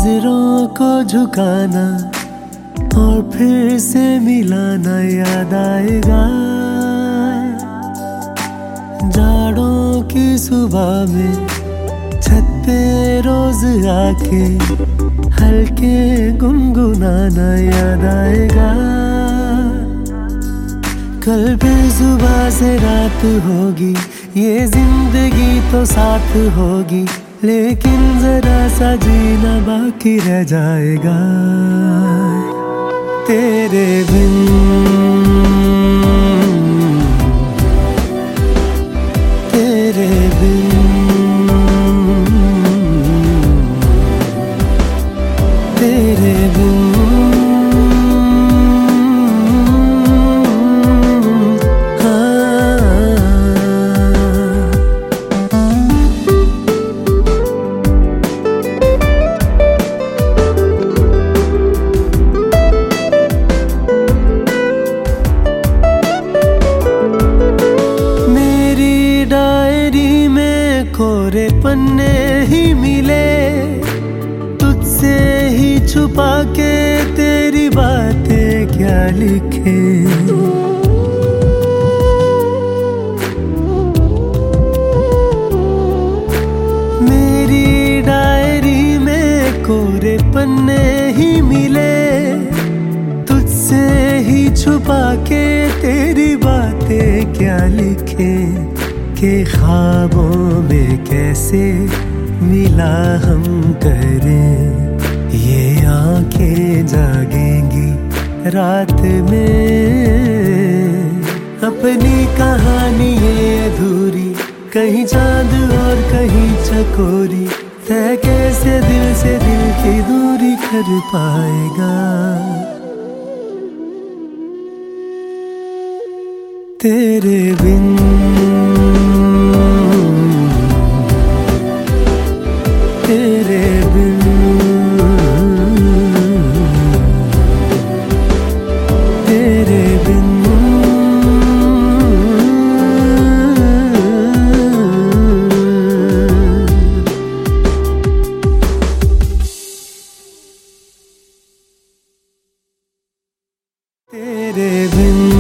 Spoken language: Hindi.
नजरों को झुकाना और फिर से मिलाना याद आएगा। जाड़ों की सुबह में छत पे रोज आके हल्के गुनगुनाना याद आएगा। कल फिर सुबह से रात होगी, ये जिंदगी तो साथ होगी, लेकिन जरा सा जीना बाकी रह जाएगा तेरे बिन। तेरे बिन, तेरे बिन। कोरे पन्ने ही मिले, तुझसे ही छुपा के तेरी बातें क्या लिखे। मेरी डायरी में कोरे पन्ने ही मिले, तुझसे ही छुपा के तेरी बातें क्या लिखे। के ख्वाबों में कैसे मिला हम करें, ये आंखें जागेंगी रात में। अपनी कहानी ये अधूरी, कहीं चांद और कहीं चकोरी, तय कैसे दिल से दिल की दूरी कर पाएगा तेरे बिन। तेरे बिन, तेरे बिन। तेरे बिन।